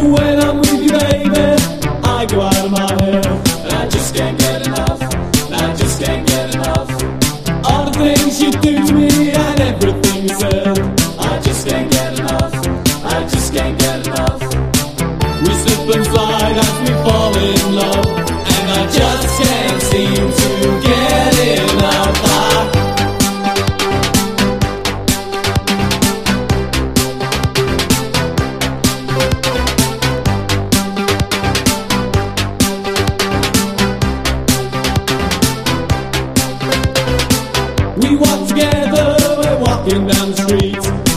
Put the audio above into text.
When I'm with you, baby, I go out of my head, and I just can't get enough, and I just can't get enough. All the things you do to me and everything you said, I just can't get enough, I just can't get enough. We slip and slide as we fall in love, and I just can't seem to get enough. We walk together, we're walking down the street.